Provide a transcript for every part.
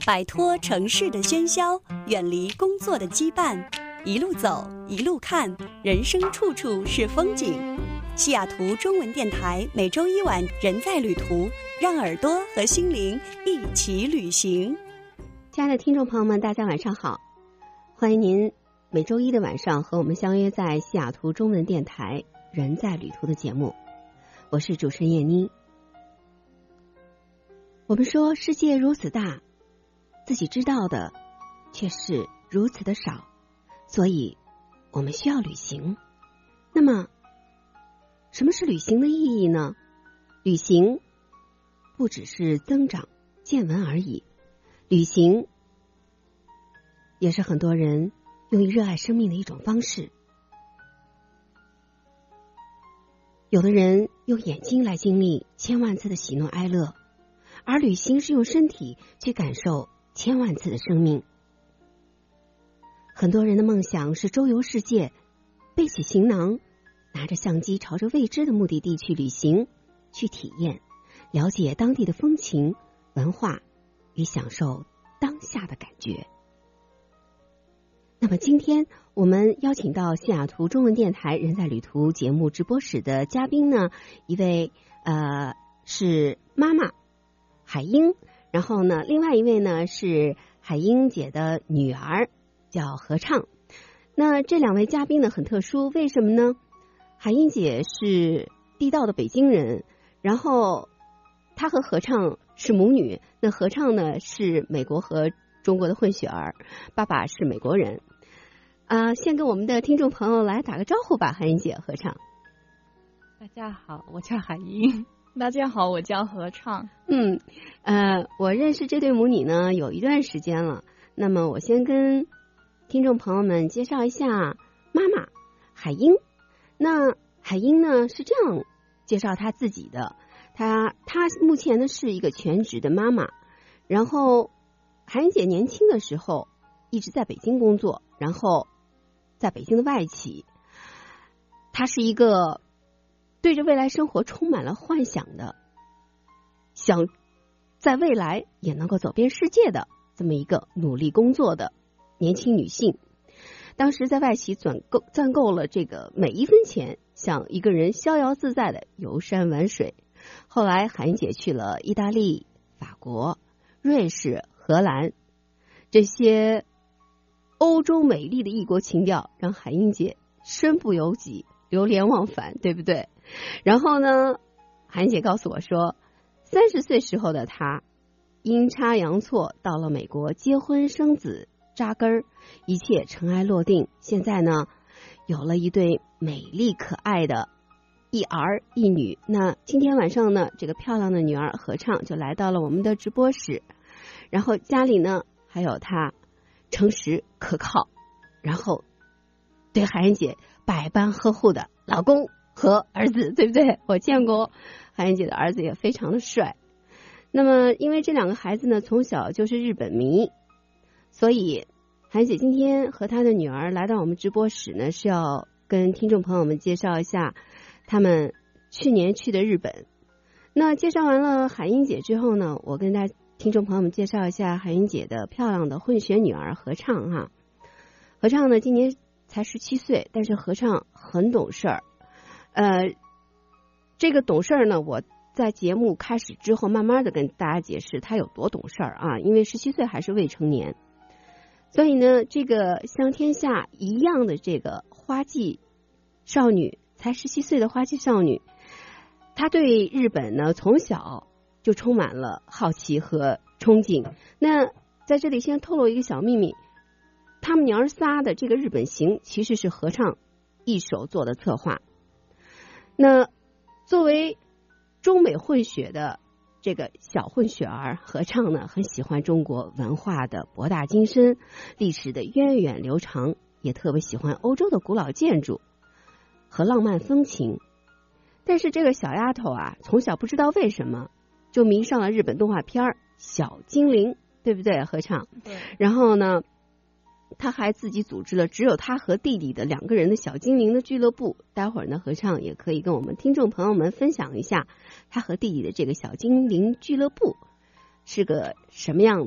摆脱城市的喧嚣，远离工作的羁绊，一路走，一路看，人生处处是风景。西雅图中文电台每周一晚人在旅途，让耳朵和心灵一起旅行。 亲爱的听众朋友们，大家晚上好，欢迎您每周一的晚上和我们相约在西雅图中文电台人在旅途的节目，我是主持人叶妮。我们说世界如此大，自己知道的却是如此的少，所以我们需要旅行。那么什么是旅行的意义呢？旅行不只是增长见闻而已，旅行也是很多人用于热爱生命的一种方式。有的人用眼睛来经历千万次的喜怒哀乐，而旅行是用身体去感受千万次的生命。很多人的梦想是周游世界，背起行囊，拿着相机朝着未知的目的地去旅行，去体验，了解当地的风情、文化与享受当下的感觉。那么今天我们邀请到西雅图中文电台人在旅途节目直播室的嘉宾呢，一位是妈妈海英，然后呢另外一位呢是海英姐的女儿叫合唱。那这两位嘉宾呢很特殊，为什么呢？海英姐是地道的北京人，然后她和合唱是母女，那合唱呢是美国和中国的混血儿，爸爸是美国人。先跟我们的听众朋友来打个招呼吧，海英姐、合唱。 大家好，我叫海英。大家好，我叫合唱。 我认识这对母女呢有一段时间了，那么我先跟听众朋友们介绍一下妈妈海英。那海英呢是这样介绍她自己的，她目前呢是一个全职的妈妈，然后海英姐年轻的时候一直在北京工作，然后在北京的外企，她是一个对着未来生活充满了幻想的，想在未来也能够走遍世界的这么一个努力工作的年轻女性。当时在外企赚够了这个每一分钱，想一个人逍遥自在的游山玩水。后来海英姐去了意大利、法国、瑞士、荷兰，这些欧洲美丽的异国情调让海英姐身不由己，流连忘返，对不对？然后呢，海英姐告诉我说，30岁时候的她阴差阳错到了美国结婚生子扎根儿，一切尘埃落定。现在呢，有了一对美丽可爱的一儿一女。那今天晚上呢，这个漂亮的女儿合唱就来到了我们的直播室，然后家里呢还有她诚实可靠，然后对海英姐百般呵护的老公和儿子，对不对？我见过海英姐的儿子也非常的帅。那么因为这两个孩子呢从小就是日本迷，所以海英姐今天和她的女儿来到我们直播室呢，是要跟听众朋友们介绍一下他们去年去的日本。那介绍完了海英姐之后呢，我跟大家听众朋友们介绍一下海英姐的漂亮的混血女儿合唱哈。合唱呢今年才17岁，但是合唱很懂事儿。这个懂事儿呢，我在节目开始之后慢慢的跟大家解释她有多懂事儿啊，因为17岁还是未成年。所以呢，这个像天下一样的这个花季少女，才17岁的花季少女，她对日本呢从小就充满了好奇和憧憬。那在这里先透露一个小秘密，他们娘儿仨的这个日本行其实是合唱一手做的策划。那作为中美混血的这个小混血儿，合唱呢很喜欢中国文化的博大精深，历史的源远流长，也特别喜欢欧洲的古老建筑和浪漫风情。但是这个小丫头啊，从小不知道为什么就迷上了日本动画片小精灵，对不对？合唱。 对。 然后呢，他还自己组织了只有他和弟弟的2个人的小精灵的俱乐部。待会儿呢，合唱也可以跟我们听众朋友们分享一下他和弟弟的这个小精灵俱乐部是个什么样的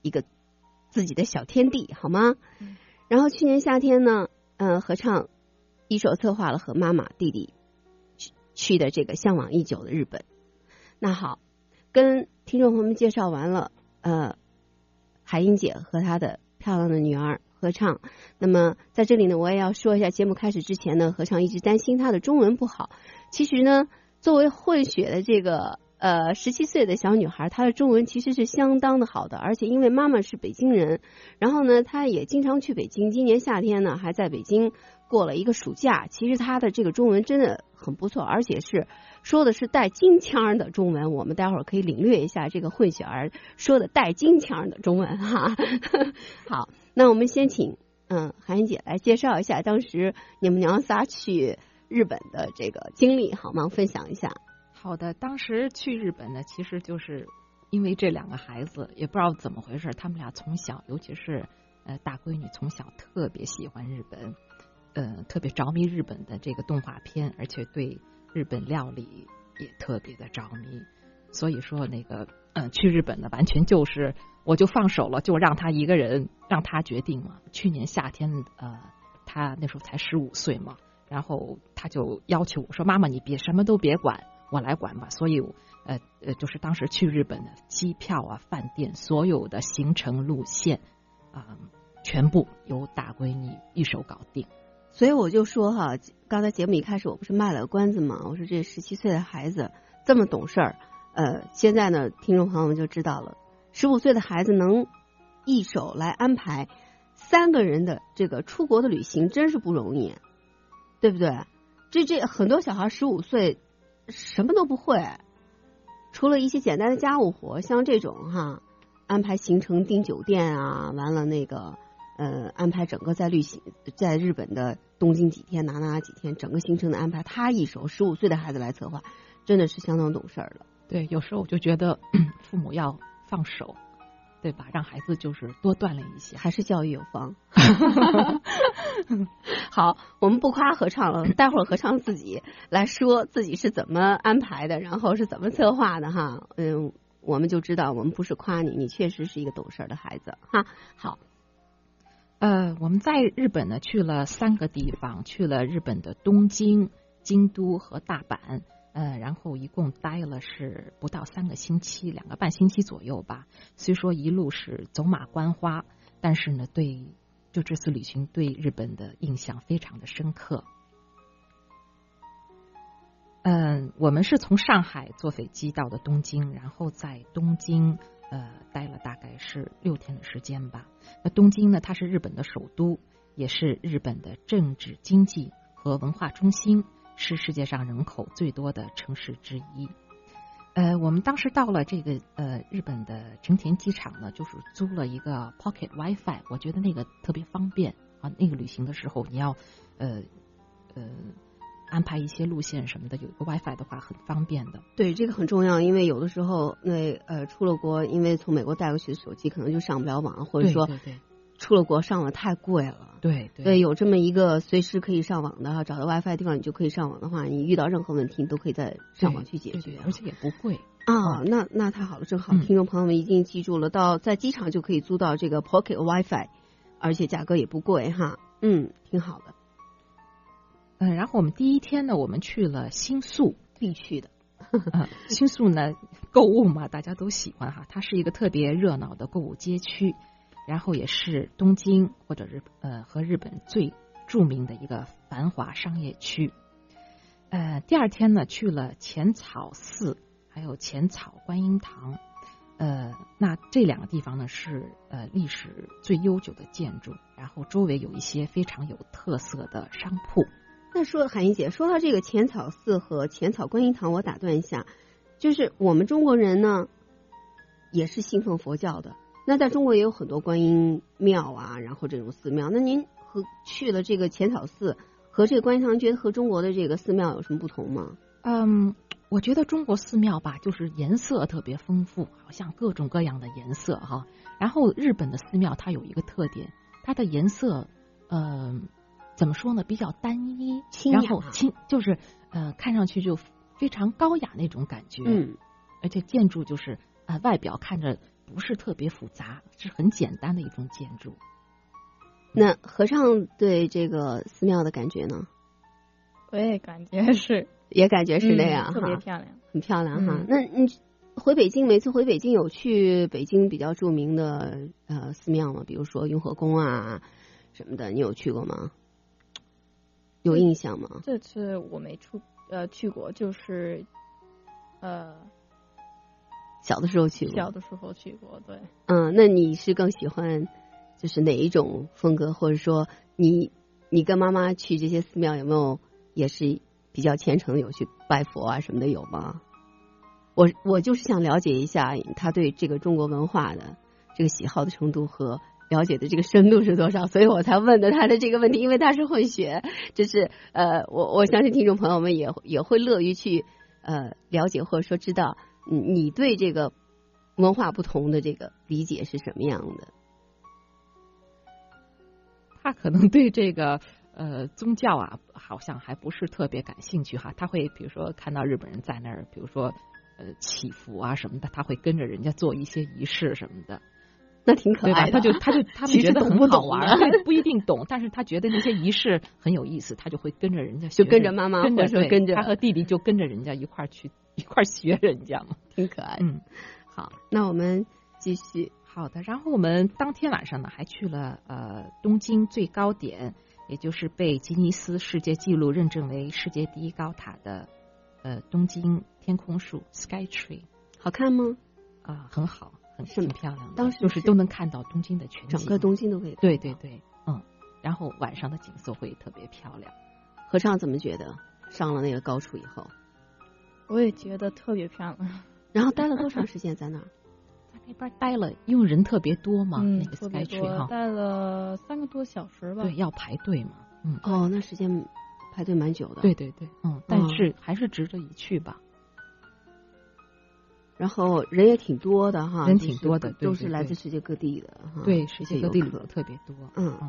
一个自己的小天地，好吗？然后去年夏天呢，合唱一手策划了和妈妈弟弟去的这个向往已久的日本。那好，跟听众朋友们介绍完了海英姐和她的漂亮的女儿合唱。那么在这里呢，我也要说一下，节目开始之前呢，合唱一直担心她的中文不好。其实呢，作为混血的这个17岁的小女孩，她的中文其实是相当的好的，而且因为妈妈是北京人，然后呢，她也经常去北京。今年夏天呢，还在北京过了一个暑假。其实她的这个中文真的很不错，而且是说的是带京腔的中文。我们待会儿可以领略一下这个混血儿说的带京腔的中文哈。好，那我们先请韩英姐来介绍一下当时你们娘仨去日本的这个经历好吗？分享一下。 好的，当时去日本呢，其实就是因为这2个孩子，也不知道怎么回事，他们俩从小，尤其是大闺女从小特别喜欢日本，特别着迷日本的这个动画片，而且对日本料理也特别的着迷。所以说那个去日本呢，完全就是我就放手了，就让他一个人，让他决定嘛。去年夏天他那时候才15岁嘛，然后他就要求我说：“妈妈，你别什么都别管，我来管吧。”所以就是当时去日本的机票啊、饭店所有的行程路线全部由大闺女一手搞定。 所以我就说哈，刚才节目一开始我不是卖了个关子吗？我说这17岁的孩子这么懂事儿，现在呢，听众朋友们就知道了，15岁的孩子能一手来安排3个人的这个出国的旅行，真是不容易，对不对？这很多小孩15岁什么都不会，除了一些简单的家务活，像这种安排行程、订酒店啊，完了那个安排整个在日本的东京几天，哪几天，整个行程的安排，他一手15岁的孩子来策划，真的是相当懂事儿了。 对，有时候我就觉得父母要放手，对吧？让孩子就是多锻炼一些， 还是教育有方。好，我们不夸合唱了，待会儿合唱自己来说自己是怎么安排的，然后是怎么策划的哈。我们就知道我们不是夸你，你确实是一个懂事的孩子哈。好， 我们在日本呢去了3个地方，去了日本的东京、京都和大阪。然后一共待了是不到3个星期，2个半星期左右吧。虽说一路是走马观花，但是呢，就这次旅行对日本的印象非常的深刻。我们是从上海坐飞机到的东京，然后在东京待了大概是6天的时间吧。那东京呢，它是日本的首都，也是日本的政治、经济和文化中心，是世界上人口最多的城市之一。我们当时到了这个日本的成田机场呢，就是租了一个 Pocket WiFi， 我觉得那个特别方便啊。那个旅行的时候，你要安排一些路线什么的，有一个 WiFi 的话很方便的。 对，这个很重要，因为有的时候出了国，因为从美国带过去的手机可能就上不了网，或者说对出了国上网太贵了。对，有这么一个随时可以上网的，找到 WiFi 地方你就可以上网的话，你遇到任何问题你都可以在上网去解决， 而且也不贵啊。那太好了，正好听众朋友们一定记住了，在机场就可以租到这个 Pocket WiFi， 而且价格也不贵哈。挺好的。 然后我们第一天呢，我们去了新宿， 必去的。 新宿呢，购物嘛，大家都喜欢哈，它是一个特别热闹的购物街区。然后也是东京或者是和日本最著名的一个繁华商业区。第二天呢去了浅草寺，还有浅草观音堂。那这2个地方呢是历史最悠久的建筑，然后周围有一些非常有特色的商铺。 那说海英姐说到这个浅草寺和浅草观音堂，我打断一下，就是我们中国人呢也是信奉佛教的。那在中国也有很多观音庙啊，然后这种寺庙。那您去了这个浅草寺和这个观音堂，觉得和中国的这个寺庙有什么不同吗？ 我觉得中国寺庙吧，就是颜色特别丰富，好像各种各样的颜色哈。然后日本的寺庙它有一个特点，它的颜色怎么说呢，比较单一， 清雅， 然后就是看上去就非常高雅那种感觉。而且建筑就是外表看着不是特别复杂，是很简单的一种建筑。 那和尚对这个寺庙的感觉呢？ 我也感觉是， 也感觉是那样， 特别漂亮， 很漂亮哈。那你回北京，每次回北京有去北京比较著名的寺庙吗？比如说雍和宫啊什么的，你有去过吗？有印象吗？ 这次我没去过，就是小的时候去过。 小的时候去过，对。 那你是更喜欢就是哪一种风格，或者说你跟妈妈去这些寺庙有没有也是比较虔诚的，有去拜佛啊什么的有吗？我就是想了解一下他对这个中国文化的这个喜好的程度和了解的这个深度是多少，所以我才问的他的这个问题，因为他是混血，就是我相信听众朋友们也会乐于去了解或者说知道你对这个文化不同的这个理解是什么样的。 他可能对这个宗教啊好像还不是特别感兴趣哈，他会比如说看到日本人在那儿比如说祈福啊什么的，他会跟着人家做一些仪式什么的， 那挺可爱的。 他们觉得很好玩，不一定懂，但是他觉得那些仪式很有意思，他就会跟着人家学， 就跟着妈妈，跟着他和弟弟就跟着人家一块学人家嘛， 挺可爱的。好，那我们继续。 好的，然后我们当天晚上呢还去了东京最高点，也就是被吉尼斯世界纪录认证为世界第一高塔的东京天空树 Sky Tree。 好看吗？ 很好，很漂亮的， 当时就是都能看到东京的全景， 整个东京都可以看到。 对对对，然后晚上的景色会特别漂亮。 和尚怎么觉得上了那个高处以后？ 我也觉得特别漂亮。 然后待了多长时间在那儿？ 在那边待了，因为人特别多嘛，那个 Sky Tree 哈， 待了3个多小时吧。 对，要排队嘛。 那时间排队蛮久的。 对对对，但是还是值得一去吧。 然后人也挺多的哈， 人挺多的， 就是都是来自世界各地的哈。 对，世界各地旅游特别多。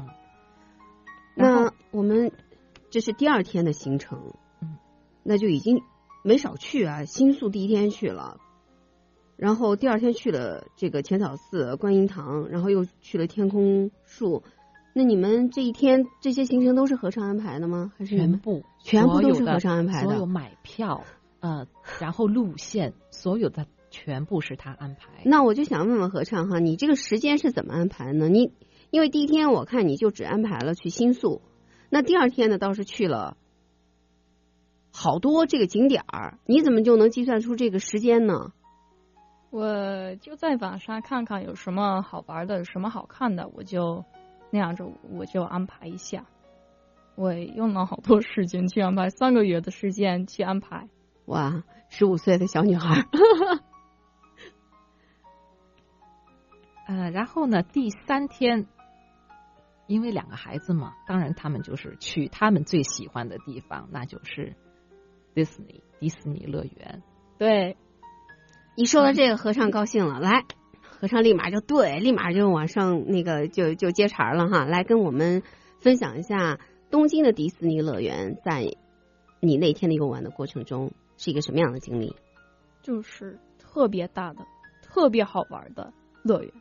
那我们这是第2天的行程，那就已经没少去啊。新宿第1天去了，然后第2天去了这个浅草寺、观音堂，然后又去了天空树。那你们这一天这些行程都是和尚安排的吗？还是全部都是和尚安排的？ 所有买票，然后路线，所有的全部是他安排。 那我就想问问和尚哈，你这个时间是怎么安排呢？因为第1天我看你就只安排了去新宿，那第2天呢倒是去了好多这个景点儿，你怎么就能计算出这个时间呢？ 我就在网上看看有什么好玩的，有什么好看的，我就那样子我就安排一下。我用了好多时间去安排，3个月的时间去安排。 哇，15岁的小女孩。 然后呢，第3天，因为2个孩子嘛，当然他们就是去他们最喜欢的地方，那就是迪士尼乐园。 对， 一说到这个，和尚高兴了，来，和尚立马就往上那个就接茬了哈，来跟我们分享一下东京的迪士尼乐园在你那天的游玩的过程中是一个什么样的经历？ 就是特别大的、特别好玩的乐园。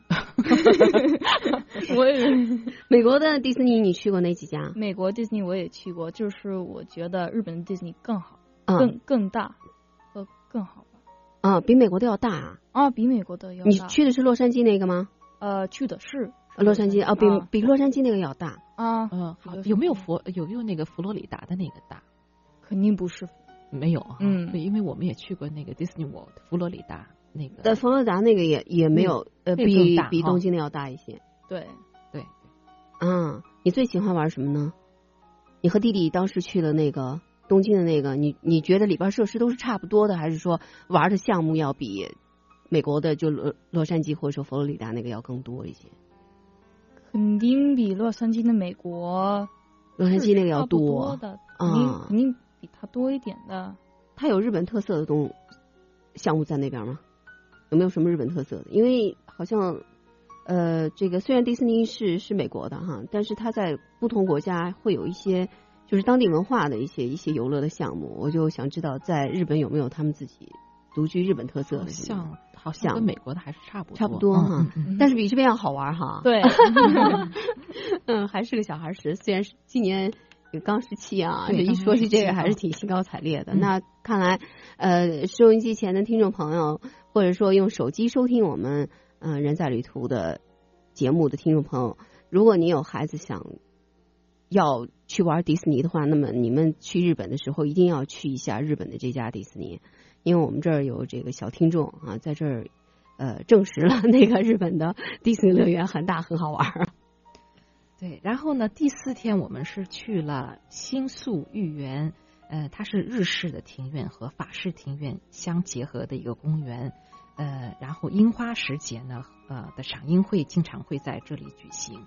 美国的迪士尼你去过哪几家？ 美国迪士尼我也去过，就是我觉得日本的迪士尼更好，更大和更好玩。 比美国的要大啊？ 比美国的要大。 你去的是洛杉矶那个吗？ 去的是洛杉矶比洛杉矶那个要大啊。 好，有没有那个佛罗里达的那个大？ 肯定不是， 没有啊。对，因为我们也去过那个 Disney World 佛罗里达那个。 但佛罗里达那个也没有比东京的要大一些。 对。 你最喜欢玩什么呢？你和弟弟当时去了那个东京的那个，你觉得里边设施都是差不多的，还是说玩的项目要比美国的就洛杉矶或者说佛罗里达那个要更多一些？ 肯定比洛杉矶的美国洛杉矶那个要多的，肯定比它多一点的。 它有日本特色的项目在那边吗？有没有什么日本特色的？因为好像这个虽然迪士尼是美国的哈，但是它在不同国家会有一些就是当地文化的一些游乐的项目。我就想知道在日本有没有他们自己独具日本特色的， 好像跟美国的还是差不多哈，但是比这边要好玩哈。 对， 还是个小孩时，虽然是今年也刚17啊，这一说起这个还是挺兴高采烈的。那看来，收音机前的听众朋友，或者说用手机收听我们人在旅途的节目的听众朋友，如果你有孩子想要去玩迪士尼的话，那么你们去日本的时候一定要去一下日本的这家迪士尼，因为我们这儿有这个小听众啊，在这儿证实了那个日本的迪士尼乐园很大很好玩。 对，然后呢，第4天我们是去了新宿御园，它是日式的庭院和法式庭院相结合的一个公园，然后樱花时节呢，的赏樱会经常会在这里举行。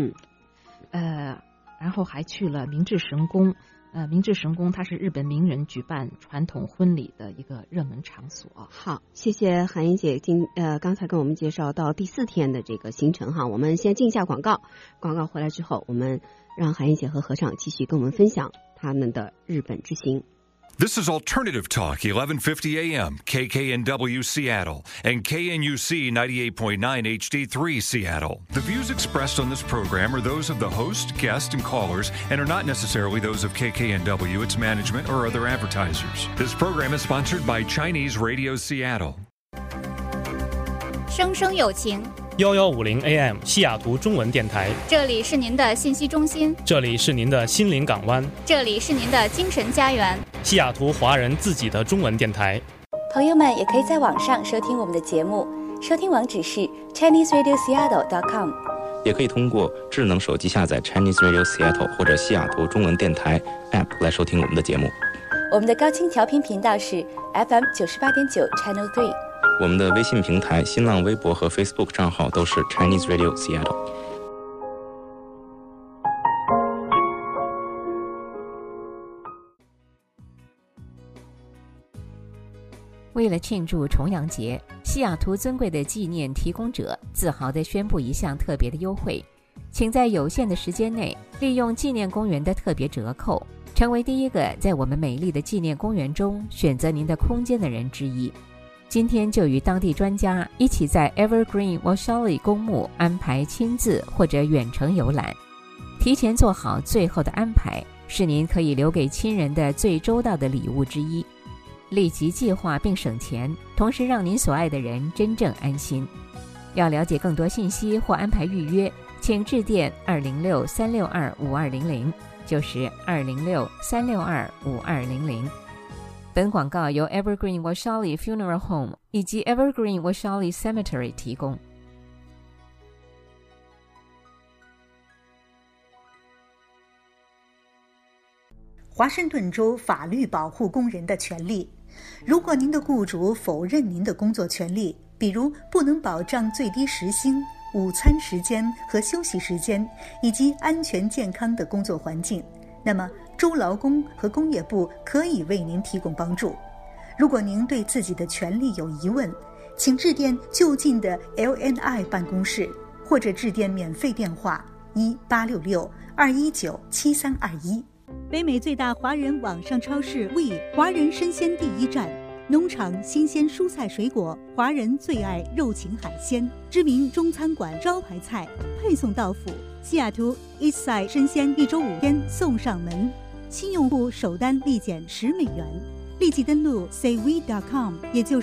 然后还去了明治神宫。明治神宫它是日本名人举办传统婚礼的一个热门场所。 好，谢谢韩英姐刚才跟我们介绍到第4天的这个行程哈，我们先进一下广告，广告回来之后，我们让韩英姐和合唱继续跟我们分享他们的日本之行。 This is Alternative Talk, 1150 AM, KKNW Seattle, and KNUC 98.9 HD3 Seattle. The views expressed on this program are those of the host, guest, and callers, and are not necessarily those of KKNW, its management, or other advertisers. This program is sponsored by Chinese Radio Seattle. 生生有情 1150 AM 西雅图中文电台， 这里是您的信息中心， 这里是您的心灵港湾， 这里是您的精神家园， 西雅图华人自己的中文电台。 朋友们也可以在网上收听我们的节目，收听网址是 ChineseRadioSeattle.com， 也可以通过智能手机下载 Chinese Radio Seattle 或者西雅图中文电台 App 来收听我们的节目。 我们的高清调频频道是 FM 98.9 Channel 3。 我们的微信平台、新浪微博和 Facebook 账号都是 Chinese Radio Seattle。 为了庆祝重阳节，西雅图尊贵的纪念提供者自豪地宣布一项特别的优惠，请在有限的时间内利用纪念公园的特别折扣，成为第一个在我们美丽的纪念公园中选择您的空间的人之一。今天就与当地专家一起在 Evergreen Washoe 公墓安排亲自或者远程游览，提前做好最后的安排，是您可以留给亲人的最周到的礼物之一。立即计划并省钱，同时让您所爱的人真正安心。要了解更多信息或安排预约，请致电206-362-5200，就是206-362-5200。本广告由 Evergreen Washoe Funeral Home 以及 Evergreen Washoe Cemetery 提供。 华盛顿州法律保护工人的权利。如果您的雇主否认您的工作权利，比如不能保障最低时薪、午餐时间和休息时间，以及安全健康的工作环境，那么州劳工和工业部可以为您提供帮助。如果您对自己的权利有疑问，请致电就近的 LNI 办公室，或者致电免费电话1866-219-7321。 北美最大华人网上超市 We 华人生鲜第一站，农场新鲜蔬菜水果，华人最爱肉禽海鲜，知名中餐馆招牌菜，配送到府。西雅图 Eastside 生鲜1周5天送上门，新用户首单立减$10，立即登录 saywe.com， 也就是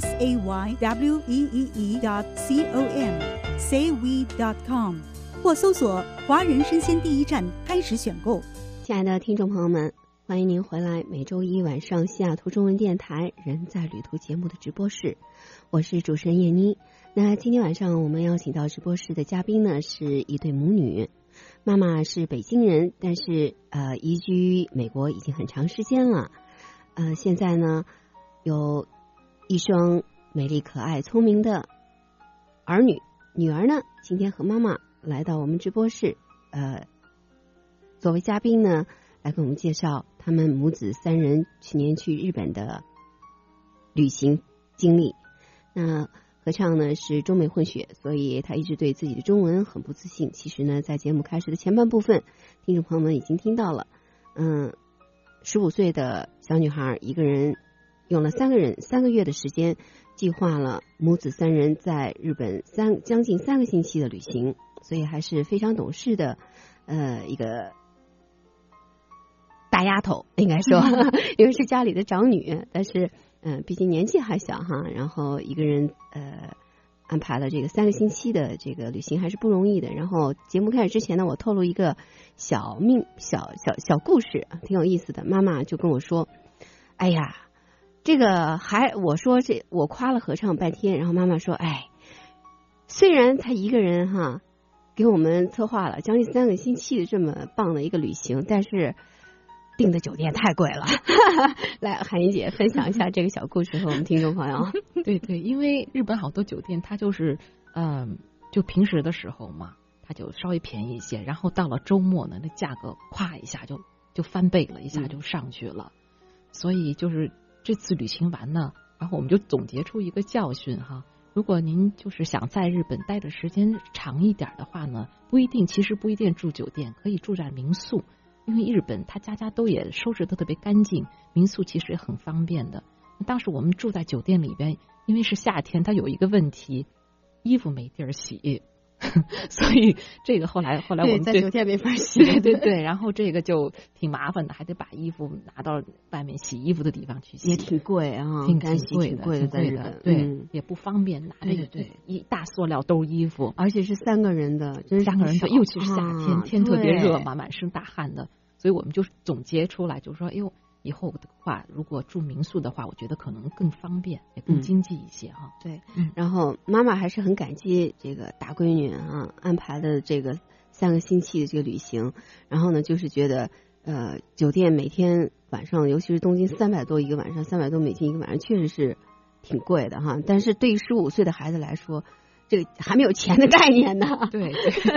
SAYWEEE.com saywe.com， 或搜索华人生鲜第一站开始选购。 亲爱的听众朋友们，欢迎您回来每周一晚上西雅图中文电台人在旅途节目的直播室，我是主持人叶妮。那今天晚上我们邀请到直播室的嘉宾呢，是一对母女，妈妈是北京人，但是移居美国已经很长时间了，现在呢有一双美丽可爱聪明的儿女，女儿呢今天和妈妈来到我们直播室，作为嘉宾呢来给我们介绍他们母子3人去年去日本的旅行经历。那合唱呢是中美混血，所以他一直对自己的中文很不自信。其实呢在节目开始的前半部分，听众朋友们已经听到了，15岁的小女孩一个人用了3个月的时间，计划了母子3人在日本将近3个星期的旅行，所以还是非常懂事的一个大丫头，应该说，因为是家里的长女，但是毕竟年纪还小哈，然后一个人安排了这个3个星期的这个旅行还是不容易的。然后节目开始之前呢，我透露一个小故事，挺有意思的。妈妈就跟我说：“哎呀，这个我说我夸了合唱半天，然后妈妈说，哎，虽然他一个人哈给我们策划了将近3个星期的这么棒的一个旅行，但是订的酒店太贵了。”来，韩怡姐分享一下这个小故事和我们听众朋友。 对对，因为日本好多酒店它就是就平时的时候嘛，它就稍微便宜一些，然后到了周末呢，那价格咵一下就翻倍了，一下就上去了。所以就是这次旅行完呢，然后我们就总结出一个教训哈。如果您就是想在日本待的时间长一点的话呢，其实不一定住酒店，可以住在民宿。因为日本它家都也收拾得特别干净，民宿其实也很方便的。当时我们住在酒店里边，因为是夏天，它有一个问题，衣服没地儿洗，所以这个后来我们在酒店没法洗， 对，然后这个就挺麻烦的，还得把衣服拿到外面洗衣服的地方去洗， 也挺贵啊， 挺贵的， 在日本， 对，也不方便拿着一大塑料兜衣服， 而且是3个人的，真是 3个人的，尤其是夏天，天特别热嘛，满身大汗的，所以我们就总结出来，就是说，哎呦，以后的话，如果住民宿的话，我觉得可能更方便，也更经济一些哈。 对，然后妈妈还是很感激这个大闺女啊安排的这个3个星期的这个旅行。然后呢，就是觉得酒店每天晚上，尤其是东京300多一个晚上，300多美金一个晚上，确实是挺贵的哈。但是对于15岁的孩子来说，这个还没有钱的概念呢。 对。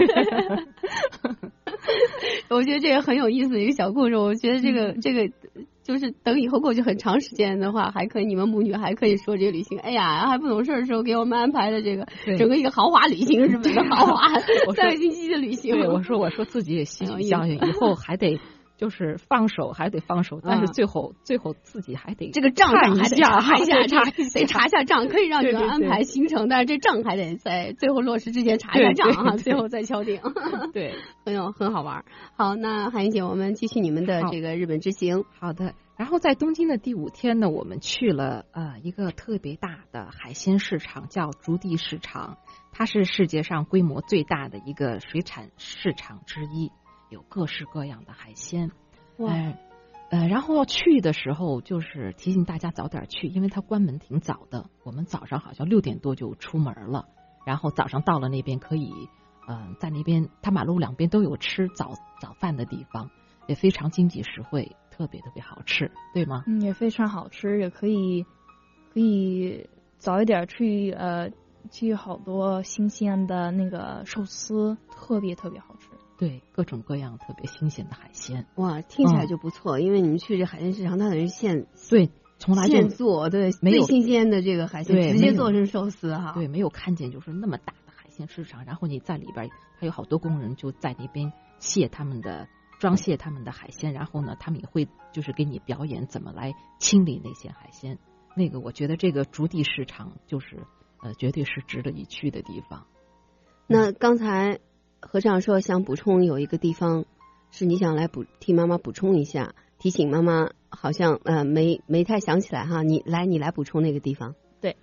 我觉得这个很有意思的一个小故事。我觉得这个就是等以后过去很长时间的话，还可以你们母女还可以说这个旅行，哎呀，还不懂事的时候给我们安排的这个整个一个豪华旅行，日本的豪华3个星期的旅行。 对，我说自己也吸取教训，以后还得就是放手，但是最后自己还得这个账上还得查一下账，可以让你们安排行程，但是这账还得在最后落实之前查一下账啊，最后再敲定。 对， 很好玩。好，那韩怡姐，我们继续你们的这个日本之行。 好的。然后在东京的第5天呢，我们去了一个特别大的海鲜市场，叫筑地市场，它是世界上规模最大的一个水产市场之一，有各式各样的海鲜。然后去的时候就是提醒大家早点去，因为它关门挺早的，我们早上好像6点多就出门了，然后早上到了那边可以在那边它马路两边都有吃早饭的地方，也非常经济实惠，特别好吃，对吗？ 也非常好吃，也可以早一点去好多新鲜的那个寿司，特别好吃。 对，各种各样特别新鲜的海鲜。 哇，听起来就不错，因为你们去这海鲜市场，它等于从来现做，对，最新鲜的这个海鲜直接做成寿司哈。 对，没有看见就是那么大的海鲜市场，然后你在里边还有好多工人就在那边装卸他们的海鲜，然后呢，他们也会就是给你表演怎么来清理那些海鲜。那个我觉得这个筑地市场就是绝对是值得一去的地方。 那刚才何长说想补充有一个地方是你想来替妈妈补充一下，提醒妈妈好像没太想起来哈，你来补充那个地方。 对，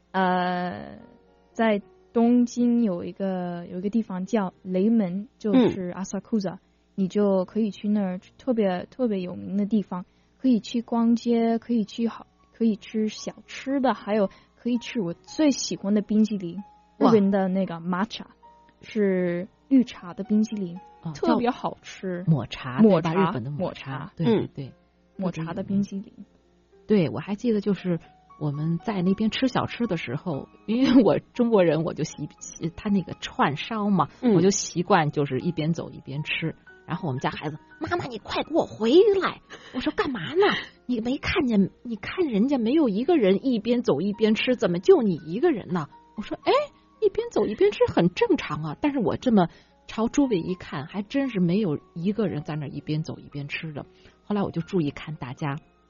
在东京有一个地方叫雷门，就是阿萨库萨，你就可以去那儿，特别有名的地方，可以去逛街，可以吃小吃的，还有可以吃我最喜欢的冰淇淋，日本的那个抹茶，是绿茶的冰淇淋，特别好吃。 抹茶，日本的抹茶，对， 抹茶的冰淇淋。 对，我还记得就是我们在那边吃小吃的时候，因为我中国人，我就他那个串烧嘛，我就习惯就是一边走一边吃。然后我们家孩子，妈妈你快给我回来！我说干嘛呢？你没看见？你看人家没有一个人一边走一边吃，怎么就你一个人呢？我说一边走一边吃很正常啊。但是我这么朝周围一看，还真是没有一个人在那一边走一边吃的。后来我就注意看大家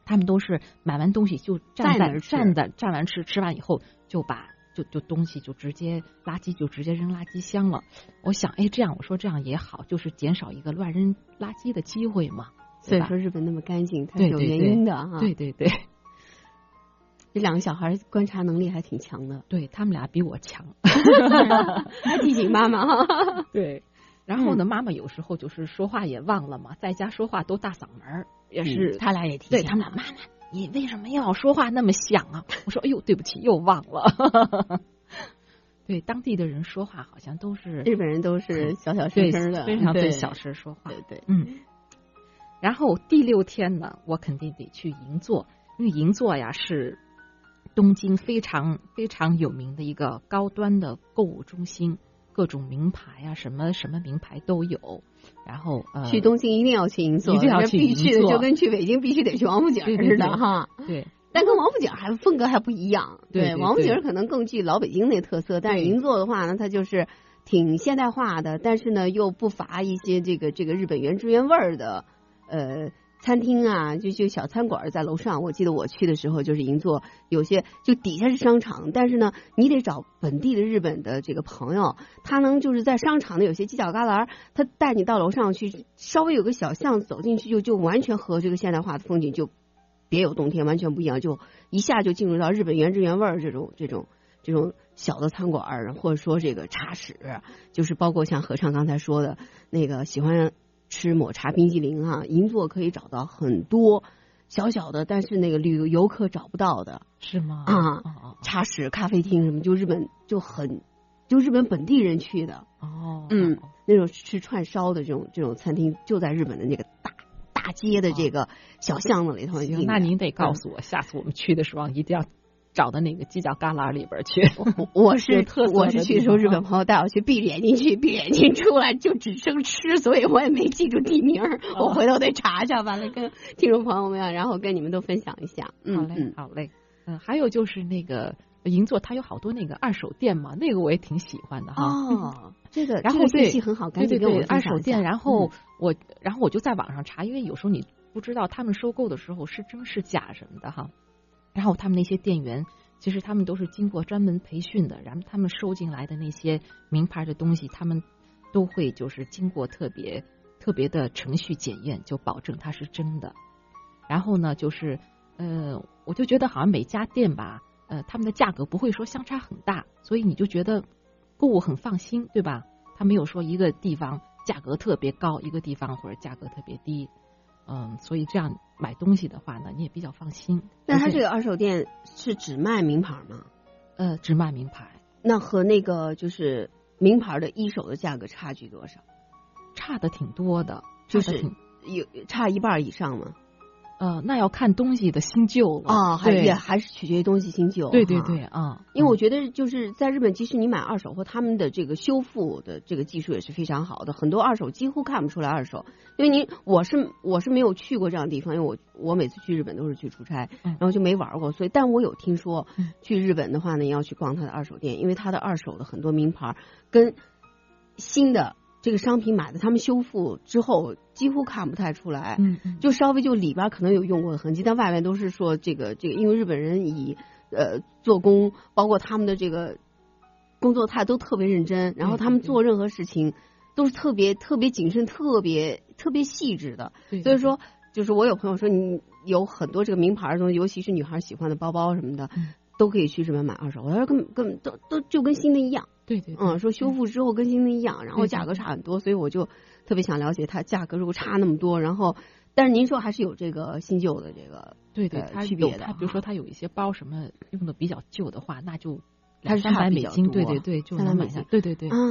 他们都是买完东西就站完吃完以后就把就东西就直接垃圾就直接扔垃圾箱了。我想这样也好，就是减少一个乱扔垃圾的机会嘛。 所以说日本那么干净，它是有原因的哈。 对对对， 这两个小孩观察能力还挺强的， 对他们俩比我强， 还提醒妈妈哈。 对，然后呢，妈妈有时候就是说话也忘了嘛，在家说话都大嗓门，也是他俩也提醒。 对他们俩，妈妈你为什么要说话那么响啊？我说哎呦对不起，又忘了。对，当地的人说话好像都是日本人都是小小声声的， 非常对小声说话。 对， 然后第6天呢，我肯定得去银座，因为银座呀是东京非常非常有名的一个高端的购物中心，各种名牌啊，什么什么名牌都有。然后去东京一定要去银座， 一定要去银座， 必须的，就跟去北京必须得去王府井似的哈。 对， 但跟王府井还风格还不一样。对，王府井可能更具老北京那特色，但是银座的话呢，它就是挺现代化的，但是呢又不乏一些这个日本原汁原味的餐厅啊，就小餐馆在楼上。我记得我去的时候，就是银座有些就底下是商场，但是呢，你得找本地的日本的这个朋友，他能就是在商场的有些犄角旮旯，他带你到楼上去，稍微有个小巷子走进去，就完全和这个现代化的风景就别有洞天，完全不一样，就一下就进入到日本原汁原味这种小的餐馆，或者说这个茶室，就是包括像合唱刚才说的那个喜欢吃抹茶冰激凌啊，银座可以找到很多小小的，但是那个旅游客找不到的， 是吗？ 茶室、咖啡厅什么，就日本本地人去的那种吃串烧的这种餐厅，就在日本的那个大街的这个小巷子里头。 那您得告诉我，下次我们去的时候一定要找到那个犄角旮旯里边去。 我是去的时候，日本朋友带我去，闭着眼睛去，闭着眼睛出来，就只剩吃，所以我也没记住地名。我回头得查查，完了跟听众朋友们，然后跟你们都分享一下。 好嘞。还有就是那个银座，它有好多那个二手店嘛，那个我也挺喜欢的哈。 这个然后信息很好，赶紧跟我二手店。然后我就在网上查，因为有时候你不知道他们收购的时候是真是假什么的哈。然后他们那些店员，其实他们都是经过专门培训的，然后他们收进来的那些名牌的东西，他们都会就是经过特别的程序检验，就保证它是真的。然后呢，就是我就觉得好像每家店吧，他们的价格不会说相差很大，所以你就觉得购物很放心，对吧？他没有说一个地方价格特别高，一个地方或者价格特别低。所以这样买东西的话呢，你也比较放心。 那他这个二手店是只卖名牌吗？ 只卖名牌。 那和那个就是名牌的一手的价格差距多少？ 差的挺多的， 就是有差一半以上吗？ 那要看东西的新旧了也还是取决于东西新旧。 对因为我觉得就是在日本，即使你买二手或他们的这个修复的这个技术也是非常好的，很多二手几乎看不出来二手。因为我是没有去过这样的地方，因为我每次去日本都是去出差，然后就没玩过，所以但我有听说去日本的话呢，要去逛他的二手店，因为他的二手的很多名牌跟新的这个商品买的，他们修复之后几乎看不太出来，就稍微就里边可能有用过的痕迹，但外面都是说这个，因为日本人以做工，包括他们的这个工作态度都特别认真，然后他们做任何事情都是特别谨慎、特别细致的。所以说，就是我有朋友说，你有很多这个名牌的东西，尤其是女孩喜欢的包包什么的，都可以去日本买二手。我说根本都就跟新的一样。 对， 说修复之后跟新的一样，然后价格差很多，所以我就特别想了解它价格如果差那么多，然后但是您说还是有这个新旧的这个它区别的。 它比如说它有一些包什么用的比较旧的话，那就它是 300美金，对，就能买下。对，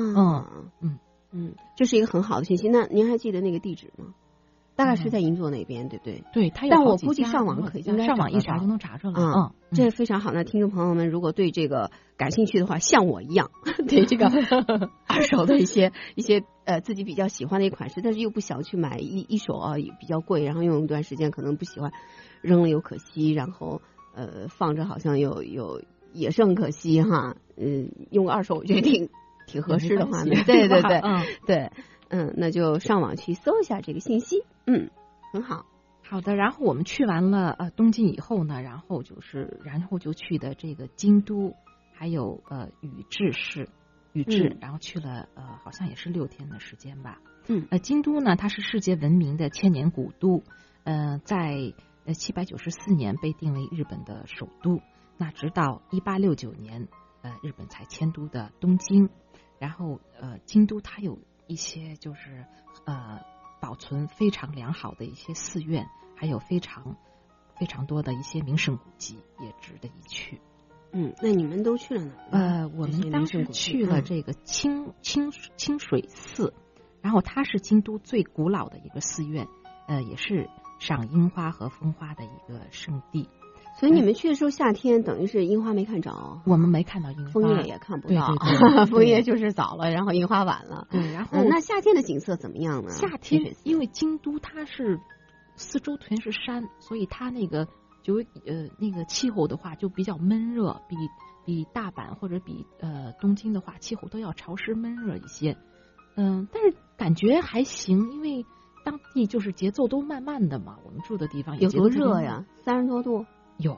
这是一个很好的信息。那您还记得那个地址吗？大概是在银座那边，对不对？ 对， 但我估计上网上网一查就能查着了。 这非常好。那听众朋友们，如果对这个感兴趣的话，像我一样，对这个二手的一些自己比较喜欢的一款式，但是又不想去买一手啊，也比较贵，然后用一段时间可能不喜欢，扔了又可惜，然后放着好像也是很可惜哈。用个二手我觉得挺合适的话呢。对，那就上网去搜一下这个信息。很好。 好的，然后我们去完了东京以后呢，然后就去的这个京都，还有宇治市，然后去了好像也是6天的时间吧。京都呢，它是世界闻名的千年古都，在794年被定为日本的首都，那直到1869年，日本才迁都的东京。然后京都它有一些就是保存非常良好的一些寺院，还有非常多的一些名胜古迹，也值得一去。 那你们都去了哪？ 我们当时去了这个清水寺，然后它是京都最古老的一个寺院，也是赏樱花和风花的一个圣地。 所以你们去的时候夏天，等于是樱花没看着， 我们没看到樱花， 枫叶也看不到。 对枫叶就是早了，然后樱花晚了。 对，然后那夏天的景色怎么样呢？ 夏天因为京都它是四周全是山，所以它那个那个气候的话就比较闷热，比大阪或者比东京的话气候都要潮湿闷热一些。但是感觉还行，因为当地就是节奏都慢慢的嘛。我们住的地方有多热呀？30多度。 有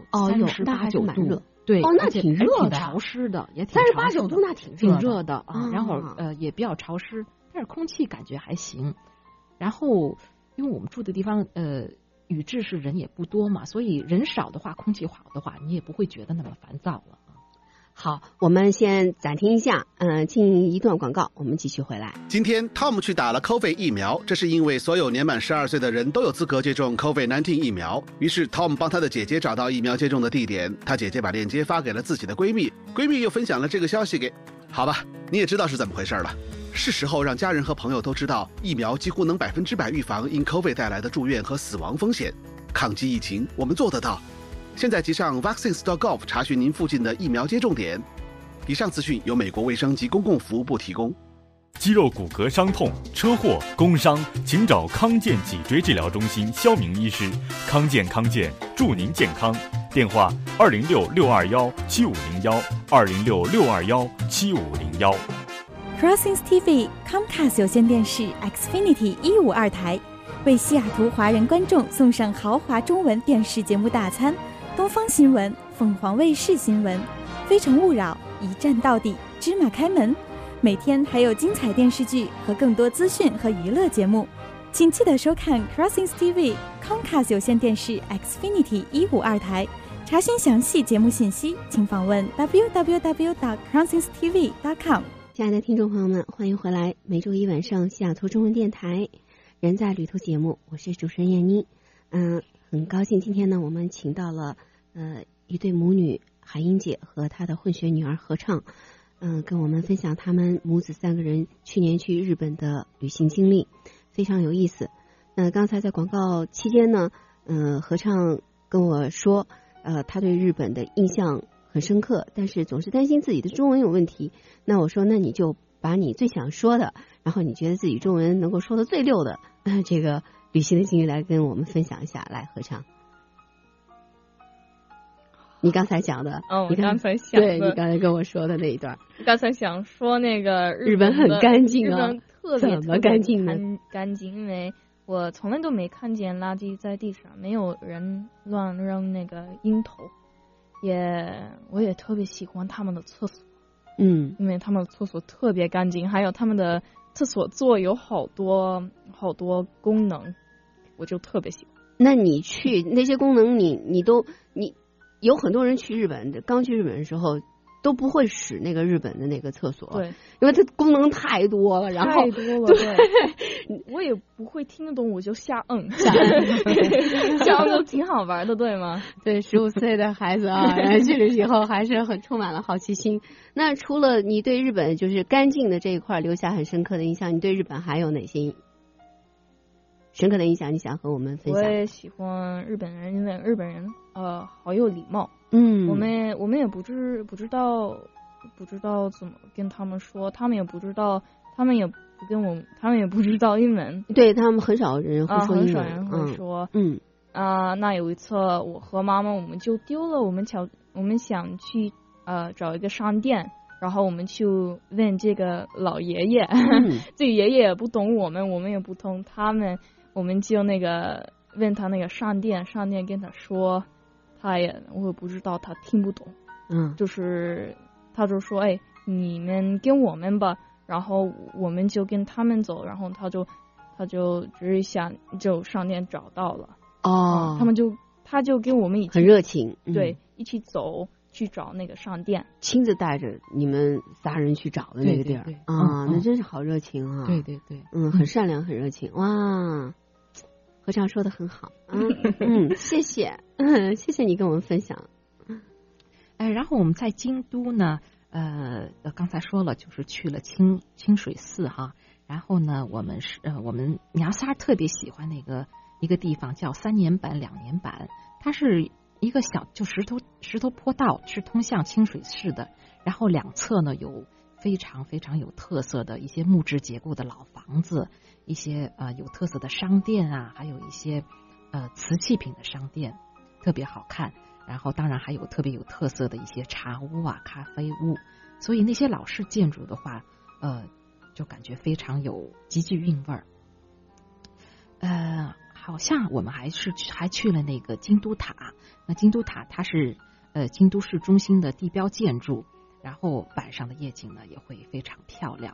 38、9度，对， 那挺热的， 挺潮湿的，也挺 38、9度，那挺热的啊。然后也比较潮湿，但是空气感觉还行。然后因为我们住的地方宇治是人也不多嘛，所以人少的话，空气好的话，你也不会觉得那么烦躁了。 好，我们先暂停一下，进一段广告，我们继续回来。 今天 Tom 去打了 COVID 疫苗，这是因为所有年满12岁的人都有资格接种 COVID-19 疫苗。于是 Tom 帮他的姐姐找到疫苗接种的地点，他姐姐把链接发给了自己的闺蜜，闺蜜又分享了这个消息给……好吧，你也知道是怎么回事了。是时候让家人和朋友都知道，疫苗几乎能100%预防因 COVID 带来的住院和死亡风险。抗击疫情，我们做得到。现在即上 vaccines.gov 查询您附近的疫苗接种点。以上资讯由美国卫生及公共服务部提供。 肌肉骨骼伤痛、车祸、工伤，请找康健脊椎治疗中心肖明医师。康健，祝您健康。电话206-621-7501，206-621-7501。 Crossings TV Comcast 有线电视 Xfinity 152台，为西雅图华人观众送上豪华中文电视节目大餐：东方新闻、凤凰卫视新闻、非诚勿扰、一站到底、芝麻开门。每天还有精彩电视剧和更多资讯和娱乐节目，请记得收看 Crossings TV Comcast 有线电视 Xfinity 152台。查询详细节目信息，请访问 www.crossingstv.com。 亲爱的听众朋友们，欢迎回来！每周一晚上西雅图中文电台人在旅途节目，我是主持人燕妮。很高兴今天呢，我们请到了一对母女海英姐和她的混血女儿合唱，跟我们分享他们母子3个人去年去日本的旅行经历，非常有意思。刚才在广告期间呢，合唱跟我说，他对日本的印象很深刻，但是总是担心自己的中文有问题。那我说，那你就把你最想说的，然后你觉得自己中文能够说的最溜的这个旅行的经历来跟我们分享一下。来，合唱。你刚才讲的， 我刚才想的， 对，你刚才跟我说的那一段。 刚才想说那个日本很干净啊， 日本特别怎么干净呢？ 干净，因为我从来都没看见垃圾在地上，没有人乱扔那个樱头，我也特别喜欢他们的厕所，因为他们的厕所特别干净，还有他们的厕所座有好多功能，我就特别喜欢。 那你去那些功能，你有很多人去日本，刚去日本的时候都不会使那个日本的那个厕所， 对， 因为它功能太多了，然后太多了，对，我也不会听得懂，我就瞎下就挺好玩的，对吗？ 对，15岁的孩子啊，然后去了以后还是很充满了好奇心。那除了你对日本就是干净的这一块留下很深刻的印象，你对日本还有哪些深刻的印象你想和我们分享？ 我也喜欢日本人，因为日本人好有礼貌。我们也不知道怎么跟他们说，他们也不知道，他们也不知道英文。 对，他们很少人会说英文， 很少人会说。那有一次我和妈妈我们就丢了，我们想去找一个商店。然后我们去问这个老爷爷，这个爷爷也不懂我们也不懂他们，我们就那个问他那个商店跟他说，我也不知道，他听不懂。就是他就说，哎，你们跟我们吧，然后我们就跟他们走，然后他就指一下，就商店找到了。他就跟我们一起很热情， 对，一起走去找那个商店， 亲自带着你们仨人去找的那个地儿。那真是好热情啊！ 对对对， 很善良，很热情。哇，和尚说的很好啊，谢谢，谢谢你跟我们分享。 然后我们在京都呢，刚才说了，就是去了清水寺哈。然后呢，我们娘仨特别喜欢一个地方叫3年坂2年坂，它是一个小就石头坡道，是通向清水寺的。然后两侧呢有非常非常有特色的一些木质结构的老房子，一些有特色的商店啊，还有一些瓷器品的商店，特别好看。然后当然还有特别有特色的一些茶屋啊、咖啡屋，所以那些老式建筑的话，就感觉非常有极具韵味儿。好像我们还去了那个京都塔。那京都塔它是京都市中心的地标建筑，然后晚上的夜景呢也会非常漂亮。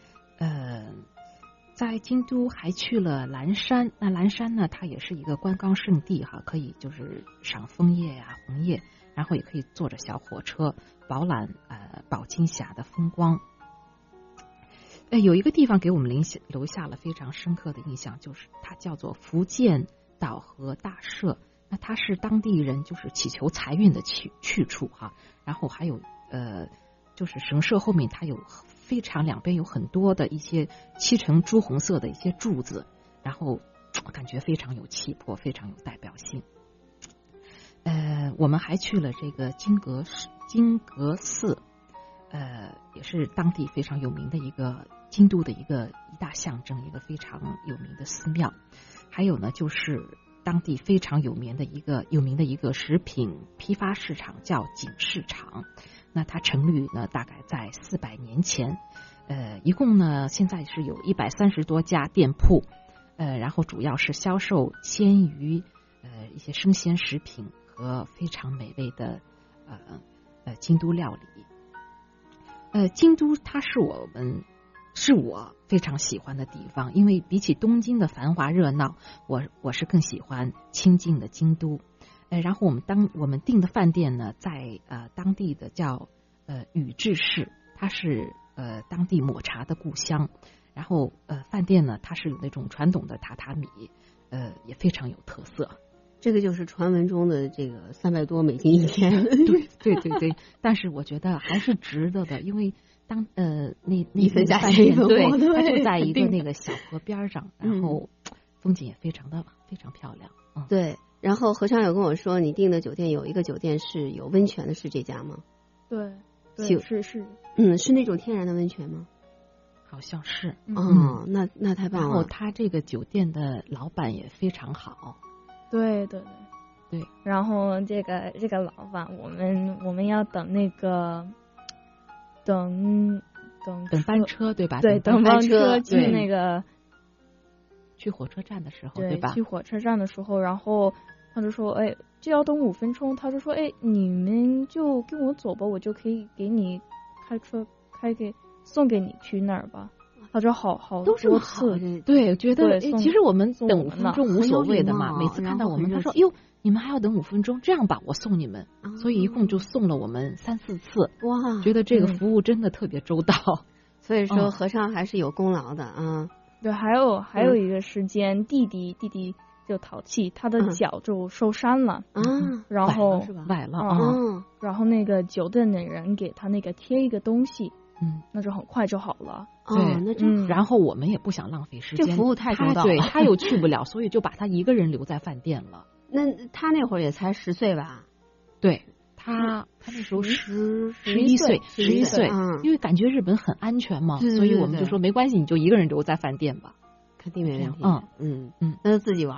在京都还去了岚山。那岚山呢，它也是一个观光胜地哈，可以就是赏枫叶呀、红叶，然后也可以坐着小火车饱览宝金峡的风光。有一个地方给我们留下了非常深刻的印象，就是它叫做福建岛河大社。那它是当地人就是祈求财运的去处哈。然后还有就是神社后面它有非常两边有很多的一些漆成朱红色的一些柱子，然后感觉非常有气魄，非常有代表性。我们还去了这个金阁寺，也是当地非常有名的一个京都的一大象征，一个非常有名的寺庙。还有呢，就是当地非常有名的一个食品批发市场，叫锦市场。那它成立呢大概在400年前，一共呢现在是有130多家店铺，然后主要是销售鲜鱼、一些生鲜食品和非常美味的京都料理。京都它是我非常喜欢的地方，因为比起东京的繁华热闹，我是更喜欢清静的京都。然后我们订的饭店呢，在当地的叫宇治市，它是当地抹茶的故乡。然后饭店呢，它是有那种传统的榻榻米，也非常有特色。 这个就是传闻中的这个$300多一天。 对，但是我觉得还是值得的，因为那一分价饭店对，它就在一个那个小河边上，然后风景也非常漂亮。 对。然后和尚有跟我说，你订的酒店有一个酒店是有温泉的，是这家吗？ 对，是。 是那种天然的温泉吗？ 好像是。 那太棒了。 然后他这个酒店的老板也非常好。 对。然后这个老板，我们要等那个等班车对吧？ 对，等班车进那个。 去火车站的时候，对吧？ 去火车站的时候，然后他就说：“哎，这要等5分钟。”他就说：“哎，你们就跟我走吧，我就可以给你开车送给你去那儿吧。”他说：“好都是次， 对，觉得其实我们等5分钟无所谓的嘛。每次看到我们，他说：‘哟，你们还要等5分钟？’这样吧，我送你们。所以一共就送了我们3-4次。 哇， 觉得这个服务真的特别周到。 所以说，和尚还是有功劳的啊。 对，还有一个时间，弟弟就淘气，他的脚就受伤了然后崴了然后那个酒店的人给他那个贴一个东西，那就很快就好了。 对，那然后我们也不想浪费时间， 这服务太周到了。 对，他又去不了，所以就把他一个人留在饭店了。 那他那会儿也才10岁吧？ 对。他那时候11岁，因为感觉日本很安全嘛，所以我们就说没关系，你就一个人留在饭店吧， 肯定没问题。那就自己玩。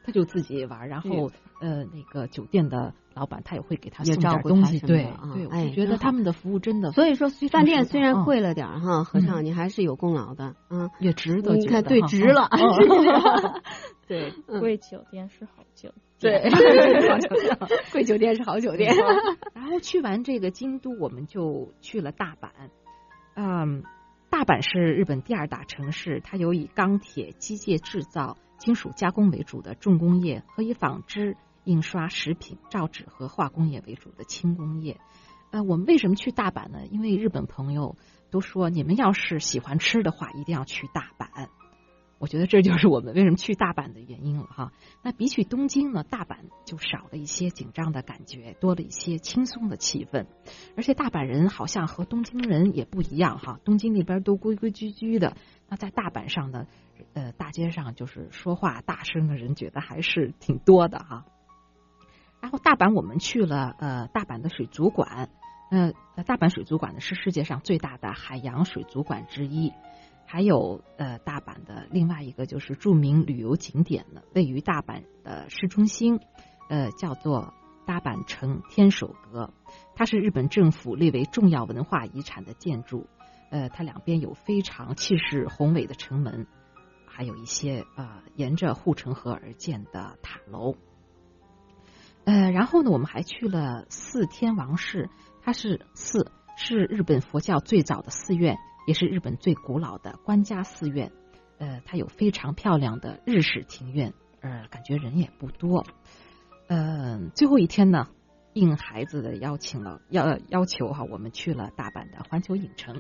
他就自己玩，然后那个酒店的老板他也会给他送点东西，对，我觉得他们的服务真的。 所以说饭店虽然贵了点哈，合唱你还是有功劳的， 也值得。 你看对，值了。 对，贵酒店是好酒店，对，贵酒店是好酒店。 然后去完这个京都，我们就去了大阪。大阪是日本第2大城市，它有以钢铁、机械制造、金属加工为主的重工业和以纺织、印刷、食品、造纸和化工业为主的轻工业。我们为什么去大阪呢？因为日本朋友都说，你们要是喜欢吃的话，一定要去大阪。我觉得这就是我们为什么去大阪的原因了哈。那比起东京呢，大阪就少了一些紧张的感觉，多了一些轻松的气氛。而且大阪人好像和东京人也不一样哈，东京那边都规规矩矩的，那在大阪上呢，大街上就是说话大声的人觉得还是挺多的哈。然后大阪我们去了大阪的水族馆，大阪水族馆呢是世界上最大的海洋水族馆之一。还有大阪的另外一个就是著名旅游景点呢，位于大阪的市中心，叫做大阪城天守阁，它是日本政府列为重要文化遗产的建筑。它两边有非常气势宏伟的城门，还有一些沿着护城河而建的塔楼。然后呢，我们还去了四天王寺，它是日本佛教最早的寺院，也是日本最古老的官家寺院。它有非常漂亮的日式庭院，感觉人也不多。最后一天呢，应孩子的要求哈，我们去了大阪的环球影城。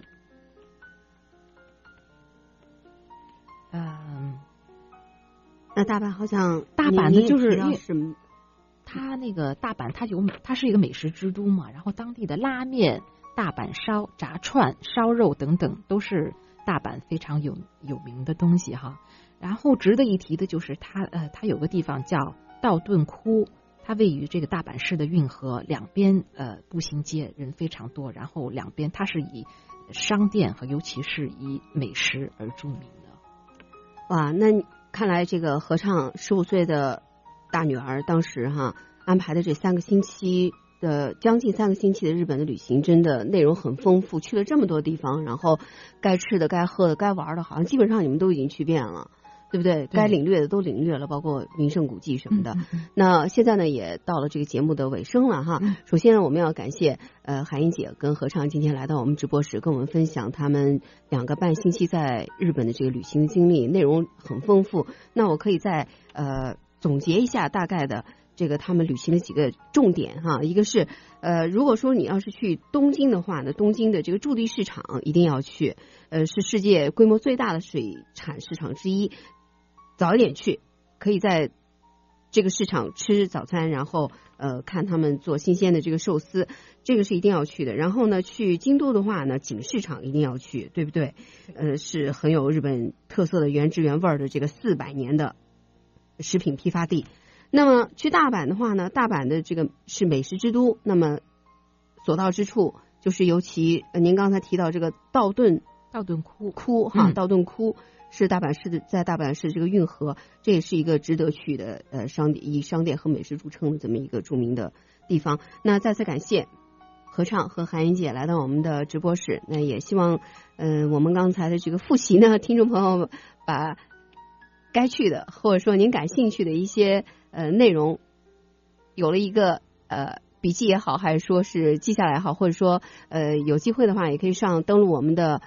那大阪好像大阪呢，就是它那个大阪它是一个美食之都嘛，然后当地的拉面、大阪烧、炸串、烧肉等等都是大阪非常有名的东西哈。然后值得一提的就是它有个地方叫道顿窟，它位于这个大阪市的运河两边，步行街人非常多，然后两边它是以商店和尤其是以美食而著名的。 哇，那看来这个合唱15岁的大女儿当时安排的这将近3个星期的日本的旅行，真的内容很丰富，去了这么多地方，然后该吃的、该喝的、该玩的，好像基本上你们都已经去遍了，对不对？该领略的都领略了，包括名胜古迹什么的。那现在呢，也到了这个节目的尾声了哈。首先呢，我们要感谢海英姐跟合唱今天来到我们直播室，跟我们分享他们2个半星期在日本的这个旅行经历，内容很丰富。那我可以再总结一下大概的这个他们旅行的几个重点哈。一个是如果说你要是去东京的话呢，东京的这个筑地市场一定要去，是世界规模最大的水产市场之一，早一点去，可以在这个市场吃早餐，然后看他们做新鲜的这个寿司，这个是一定要去的。然后呢，去京都的话呢，锦市场一定要去，对不对？是很有日本特色的原汁原味的这个400年的食品批发地。那么去大阪的话呢，大阪的这个是美食之都，那么所到之处就是尤其您刚才提到这个道顿窟哈，道顿窟是大阪市的，在大阪市这个运河，这也是一个值得去的以商店和美食著称的这么一个著名的地方。那再次感谢合唱和韩英姐来到我们的直播室，那也希望我们刚才的这个复习呢，听众朋友把该去的或者说您感兴趣的一些内容有了一个笔记也好，还是说是记下来也好，或者说有机会的话也可以登录我们的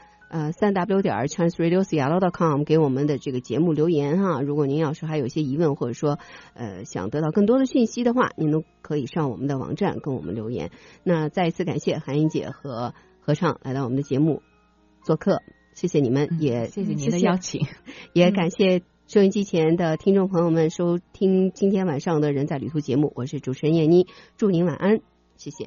3w.ChineseRadioSeattle.com 给我们的这个节目留言哈。如果您要是还有一些疑问，或者说想得到更多的讯息的话，您都可以上我们的网站跟我们留言。那再一次感谢韩英姐和合唱来到我们的节目做客，谢谢你们，也谢谢您的邀请， 也感谢收音机前的听众朋友们收听今天晚上的人在旅途节目，我是主持人叶妮，祝您晚安，谢谢。